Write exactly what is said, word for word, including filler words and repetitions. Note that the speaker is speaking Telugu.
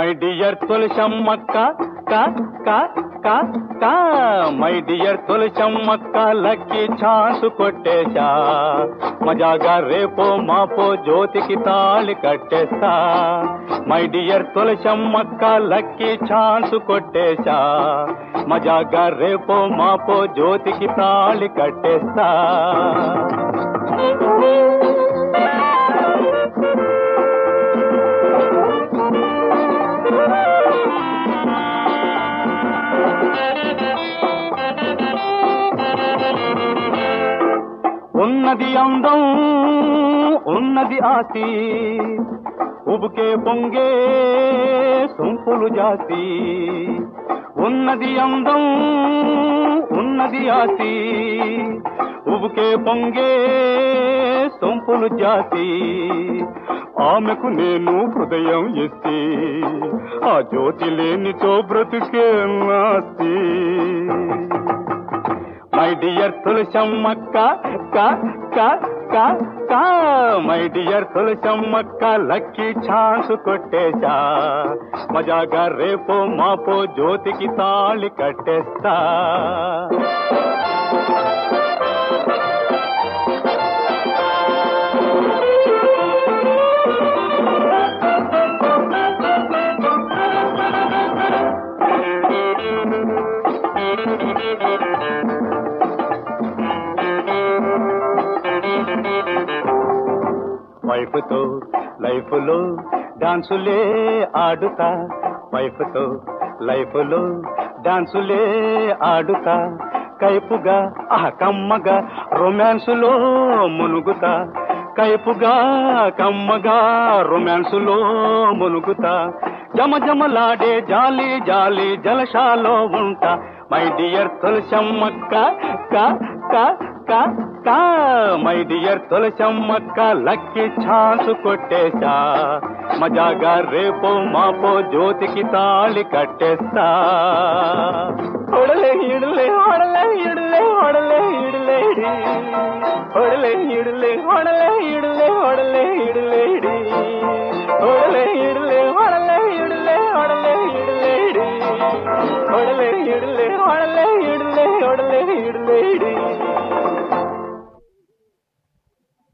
మై డియర్ తులసమ్మక్క కా కా కా కా మై డియర్ తులసమ్మక్క లక్కీ ఛాన్స్ కొట్టేశా మజాగా రేపో మాపో జ్యోతికి తాళి కట్టేస్తా మై డియర్ తులసమ్మక్క లక్కీ ఛాన్స్ కొట్టేశా మజాగా రేపో మాపో జ్యోతికి తాళి కట్టేస్తా ఉన్నది అందం ఉన్నది ఆస్తి ఉబుకే పొంగే సొంపులు జాతి ఉన్నది అందం ఉన్నది ఆస్తి ఉబుకే పొంగే సొంపులు జాతి ఆమెకు నేను హృదయం ఇస్తే ఆ జ్యోతి లేనితో బ్రతుకే నాస్తి మై డియర్ తులసమ్మక్క కా కా కా కా మై డియర్ తులసమ్మక్క లక్కీ ఛాన్స్ కొట్టేశా మజాగా రేపో మాపో జ్యోతికి తాళి కట్టేస్తా వైఫ్తో లైఫ్లో డాన్సులే ఆడుతా వైఫ్తో లైఫ్లో డాన్సులే ఆడుతా కైపుగా ఆ కమ్మగా రొమాన్సులో మునుగుతా కైపుగా కమ్మగా రొమాన్సులో మునుగుతా జమ జమలాడే జాలి జాలి జలశాలో ఉంటా మై డియర్ తులసమ్మక్క కా కా కా కా మై డియర్ తులసమ్మక్క లక్కీ ఛాన్స్ కొట్టేశా మజాగా రేపో మాపో జ్యోతికి తాళి కట్టేస్తా ఒడలే ఇడలే ఒడలే ఇడలే ఒడలే ఇడలే ఒడలే ఇడలే ఒడలే ఇడలే ఒడలే ఇడలే ఒడలే ఇడలే ఒడలే ఇడలే ఒడలే ఇడలే ఒడలే ఇడలే ఒడలే ఇడలే ఒడలే ఇడలే